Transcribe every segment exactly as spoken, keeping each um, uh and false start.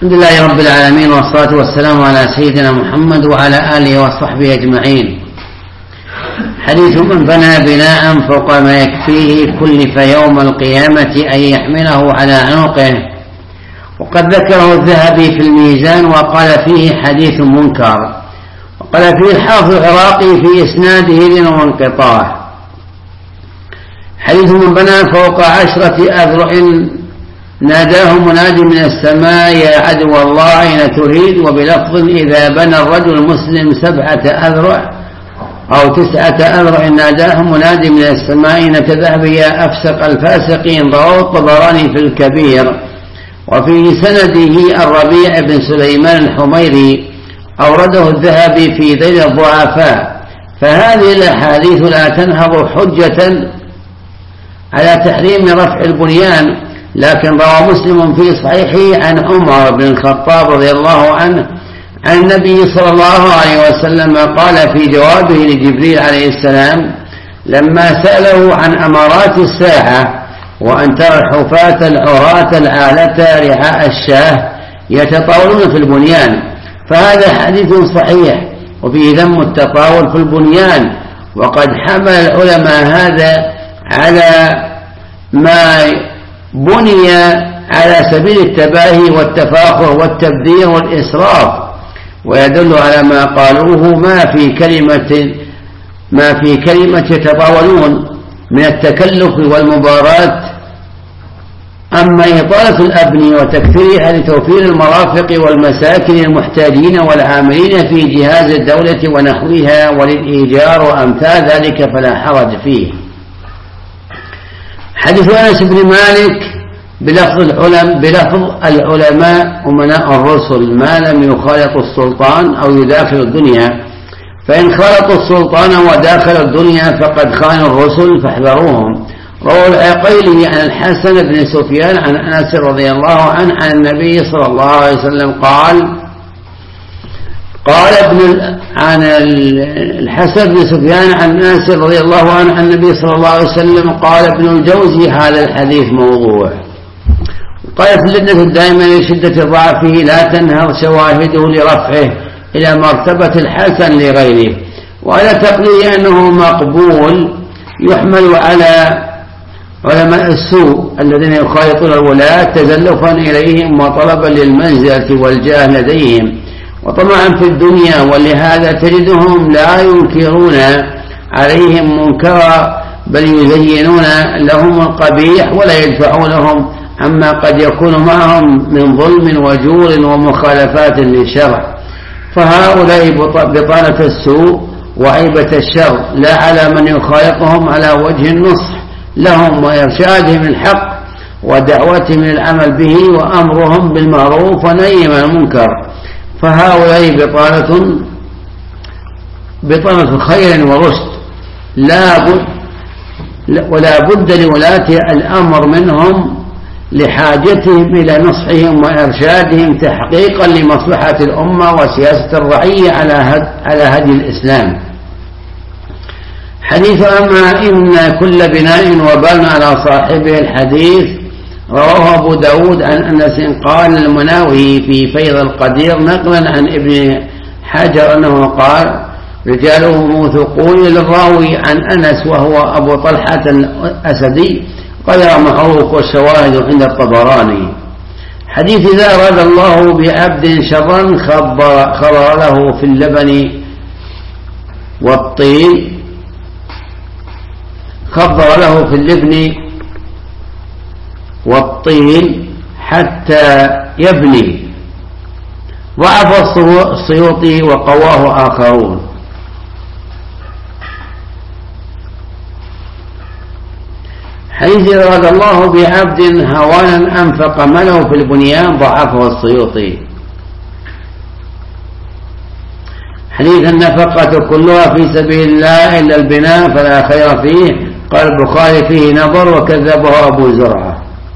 الحمد لله رب العالمين، والصلاة والسلام على سيدنا محمد وعلى آله وصحبه أجمعين. حديث من بنى بناء فوق ما يكفيه كلف يوم القيامة أن يحمله على عنقه. وقد ذكره الذهبي في الميزان وقال فيه حديث منكر، وقال فيه الحافظ العراقي في إسناده لنوع انقطاع. حديث من بنى فوق عشرة أذرع ناداه مناد من السماء يا عدو الله أين تريد، وبلفظ إذا بنى الرجل المسلم سبعة أذرع أو تسعة أذرع ناداه مناد من السماء أين تذهب يا أفسق الفاسقين. رواه الطبراني في الكبير. وفي سنده الربيع بن سليمان الحميري أورده الذهبي في ذيل الضعفاء. فهذه الأحاديث لا تنهض حجة على تحريم رفع البنيان، لكن روى مسلم في صحيحه عن عمر بن الخطاب رضي الله عنه عن النبي صلى الله عليه وسلم قال في جوابه لجبريل عليه السلام لما سأله عن أمارات الساعة: وأن ترى الحفاة العراة العالة رعاء الشاه يتطاولون في البنيان. فهذا حديث صحيح وفيه ذم التطاول في البنيان، وقد حمل العلماء هذا على ما بني على سبيل التباهي والتفاخر والتبذير والإسراف، ويدل على ما قالوه ما في كلمة ما في كلمة يتطاولون من التكلف والمباراة. أما إطالة الأبنية وتكثيرها لتوفير المرافق والمساكن المحتاجين والعاملين في جهاز الدولة ونحوها وللإيجار وأمثال ذلك فلا حرج فيه. حديث أنس بن مالك بلفظ العلماء, بلفظ العلماء أمناء الرسل ما لم يخالط السلطان أو يداخل الدنيا، فإن خالطوا السلطان وداخل الدنيا فقد خانوا الرسل فاحذروهم. رواه العقيلي عن الحسن بن سفيان عن أنس رضي الله عنه عن النبي صلى الله عليه وسلم قال قال ابن عن الحسن بن سفيان عن أنس رضي الله عنه عن النبي صلى الله عليه وسلم قال ابن الجوزي هذا الحديث موضوع. قالت اللجنة الدائمة لشدة ضعفه لا تنهض شواهده لرفعه إلى مرتبة الحسن لغيره، وعلى تقليل أنه مقبول يحمل على علماء السوء الذين يخالطون الولاة تزلفا إليهم وطلبا للمنزلة والجاه لديهم وطمعا في الدنيا، ولهذا تجدهم لا ينكرون عليهم منكرا بل يزينون لهم القبيح ولا يدفعونهم عما قد يكون معهم من ظلم وجور ومخالفات للشرع. فهؤلاء بطانة السوء وعيبة الشر لا على من يخالطهم على وجه النصح لهم وإرشادهم الحق ودعوتهم للعمل به وأمرهم بالمعروف ونهيهم عن المنكر. فهؤلاء بطانة بطانة خير ورشد لا بد ولا بد لولاة الأمر منهم لحاجتهم إلى نصحهم وإرشادهم تحقيقا لمصلحة الأمة وسياسة الرعية على هدي الإسلام. حديث أما إن كل بناء وبال على صاحبه الحديث رواه أبو داود عن أنس قال المناوي في فيض القدير نقلا عن ابن حجر أنه قال رجاله موثقون للراوي عن أنس وهو أبو طلحة الأسدي غير معروف والشواهد عند الطبراني. حديث إذا أراد الله بعبد شرا خبر له في اللبن والطين خبر له في اللبن والطين حتى يبني. ضعف السيوطي وقواه آخرون. حيث أراد الله بعبد هوانا أنفق ماله في البنيان ضعفه السيوطي. حديث النفقة كلها في سبيل الله إلا البناء فلا خير فيه. قال البخاري فيه نظر وكذبه أبو زرعة.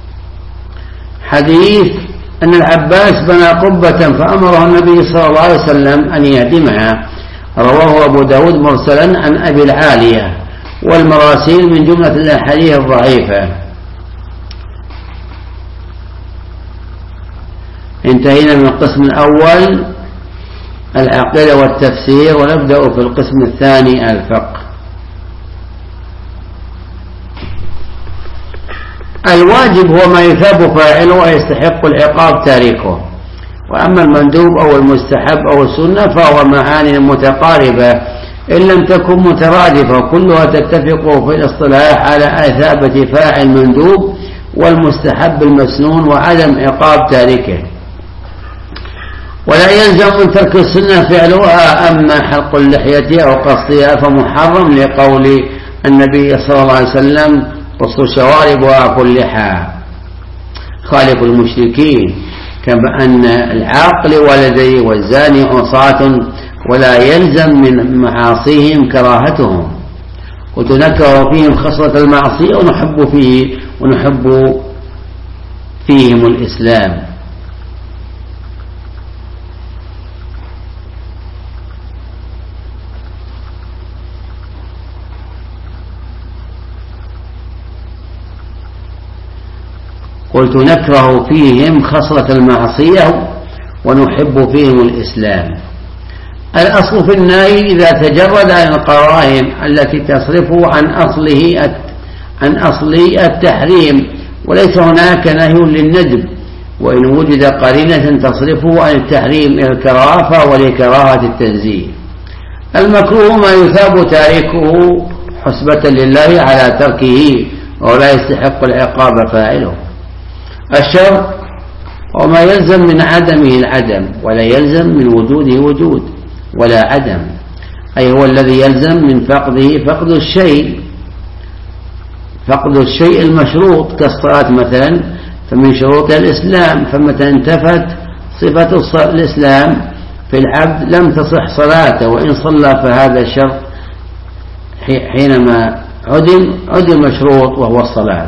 حديث أن العباس بنى قبة فأمره النبي صلى الله عليه وسلم أن يهدمها. رواه أبو داود مرسلا عن أبي العالية، والمراسيل من جملة الأحاديث الضعيفة. انتهينا من القسم الأول العقيدة والتفسير، ونبدأ في القسم الثاني الفقه. الواجب هو ما يثاب فاعله ويستحق العقاب تاركه، وأما المندوب أو المستحب أو السنة فهو معاني متقاربة إن لم تكن مترادفة، كلها تتفق في الاصطلاح على إثابة فاعل المندوب والمستحب المسنون وعدم عقاب تاركه. ولا يلزم من ترك السنة فعلها، أما حلق اللحية أو قصها فمحرم لقول النبي صلى الله عليه وسلم: قصوا الشوارب وأعفوا اللحى. خالق المشركين، كما أن العاقل ولدي والزاني عصاة ولا يلزم من معاصيهم كراهتهم، وتنكر فيهم خصلة المعصية ونحب فيه ونحب فيهم الإسلام. قلت نكره فيهم خصلة المعصية ونحب فيهم الإسلام. الأصل في النهي إذا تجرد عن القرائن التي تصرفه عن أصله عن أصل التحريم، وليس هناك نهي للندب، وإن وجد قرينة تصرفه عن التحريم إلى الكراهة فهو لكراهة التنزيه. المكروه ما يثاب تاركه حسبة لله على تركه ولا يستحق العقاب فاعله. الشرط وما يلزم من عدمه العدم، ولا يلزم من وجوده وجود ولا عدم، أي هو الذي يلزم من فقده فقد الشيء فقد الشيء المشروط كالصلاة مثلا، فمن شروط الإسلام، فمتى انتفت صفة الإسلام في العبد لم تصح صلاته، وإن صلى فهذا الشرط حينما عدم عدم مشروط وهو الصلاة.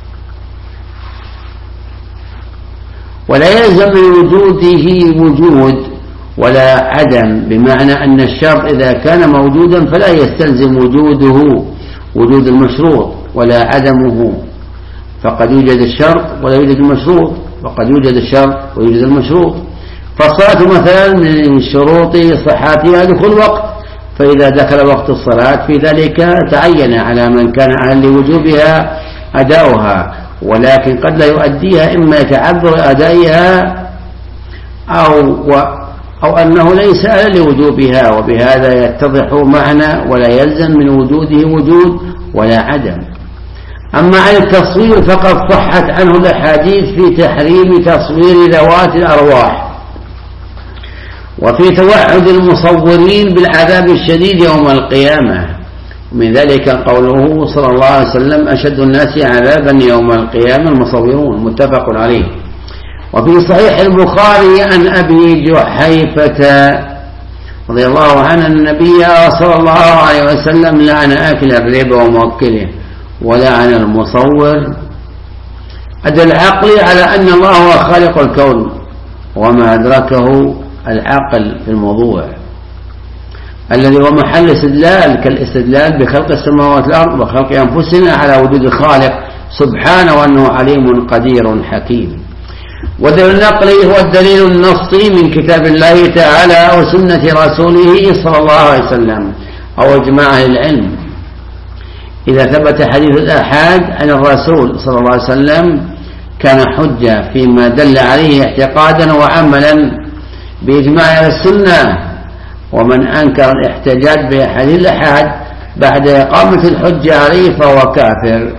ولا يلزم من وجوده وجود ولا عدم، بمعنى أن الشرط إذا كان موجودا فلا يستلزم وجوده وجود المشروط ولا عدمه، فقد يوجد الشرط ولا يوجد المشروط، وقد يوجد الشرط ويوجد المشروط. فالصلاة مثلا من شروط صحتها دخول وقت، فإذا دخل وقت الصلاة في ذلك تعين على من كان أهل لوجوبها أداؤها، ولكن قد لا يؤديها إما يتعذر أدائها أو و أو أنه ليس أهل لوجوبها، وبهذا يتضح معنى ولا يلزم من وجوده وجود ولا عدم. أما عن التصوير فقد صحت عنه الأحاديث في تحريم تصوير ذوات الأرواح، وفي توعد المصورين بالعذاب الشديد يوم القيامة، ومن ذلك قوله صلى الله عليه وسلم: أشد الناس عذابا يوم القيامة المصورون، متفق عليه. وفي صحيح البخاري عن أبي جحيفة رضي الله عنه النبي صلى الله عليه وسلم لعن آكل الربا وموكله ولعن المصور. أدى العقل على أن الله هو خالق الكون وما أدركه العقل في الموضوع الذي هو محل استدلال، كالاستدلال بخلق السماوات والأرض وخلق أنفسنا على وجود الخالق سبحانه وأنه عليم قدير حكيم. ودليل النقل هو الدليل النصي من كتاب الله تعالى وسنة رسوله صلى الله عليه وسلم أو إجماع أهل العلم. إذا ثبت حديث الآحاد عن الرسول صلى الله عليه وسلم كان حجة فيما دل عليه اعتقادا وعملا بإجماع أهل السنة، ومن أنكر الاحتجاج بأحاديث الآحاد بعد إقامة الحجة عليه فهو كافر.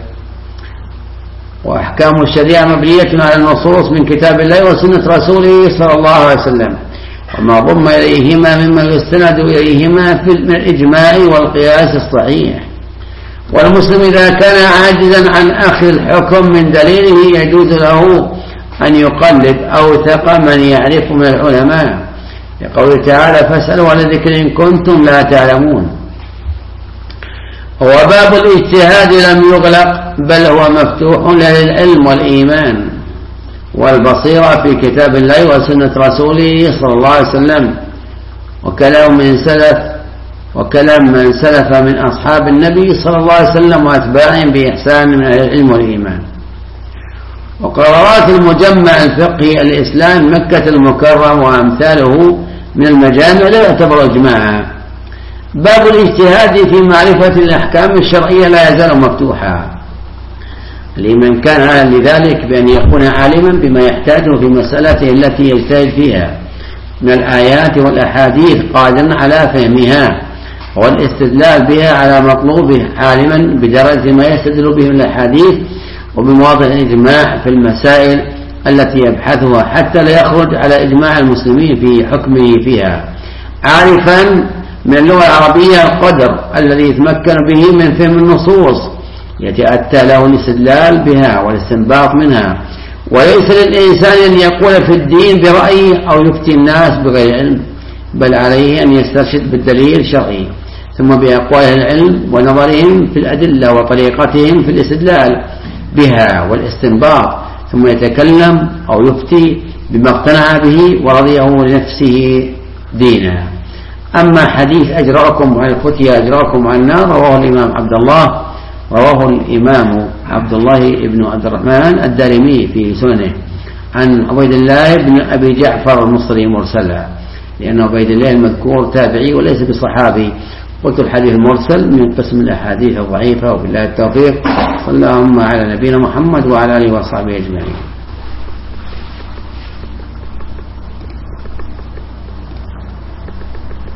وأحكام الشريعة مبنية على النصوص من كتاب الله وسنة رسوله صلى الله عليه وسلم، وما ضم إليهما مما يستند إليهما في الإجماع والقياس الصحيح. والمسلم إذا كان عاجزا عن أخذ الحكم من دليله يجوز له أن يقلد أو ثق من يعرف من العلماء، لقوله تعالى: فاسألوا على ذكر إن كنتم لا تعلمون. وباب الاجتهاد لم يغلق، بل هو مفتوح للعلم والإيمان والبصيرة في كتاب الله وسنة رسوله صلى الله عليه وسلم، وكلام من سلف وكلام من سلف من أصحاب النبي صلى الله عليه وسلم وأتباعهم بإحسان من أهل العلم والإيمان. وقرارات المجمع الفقهي الإسلام مكة المكرم وأمثاله من المجامع لا يعتبر إجماعا. باب الاجتهاد في معرفة الأحكام الشرعية لا يزال مفتوحا لمن كان على لذلك بأن يكون عالما بما يحتاجه في مسألته التي يجتهد فيها من الآيات والأحاديث قادرا على فهمها والاستدلال بها على مطلوبه، عالما بدرجة ما يستدل به من الأحاديث وبمواضع الإجماع في المسائل التي يبحثها حتى لا يخرج على إجماع المسلمين في حكمه فيها، عارفا من اللغة العربية القدر الذي يتمكن به من فهم النصوص يتأتى له الاستدلال بها والاستنباط منها، وليس للإنسان أن يقول في الدين برأيه أو يفتي الناس بغير علم، بل عليه أن يسترشد بالدليل الشرعي ثم بأقوال العلم ونظرهم في الأدلة وطريقتهم في الاستدلال بها والاستنباط، ثم يتكلم أو يفتي بما اقتنع به ورضيه لنفسه دينا. أما حديث أجرأكم عن الفتية أجرأكم عن النار رواه الإمام عبد الله رواه الإمام عبد الله بن عبد الرحمن الدارمي في سننه عن عبيد الله بن أبي جعفر المصري مرسلا، لأن عبيد الله المذكور تابعي وليس بصحابي. قلت الحديث المرسل من قسم الأحاديث الضعيفة، وبالله التوفيق. صلى اللهم على نبينا محمد وعلى آله وصحبه أجمعين.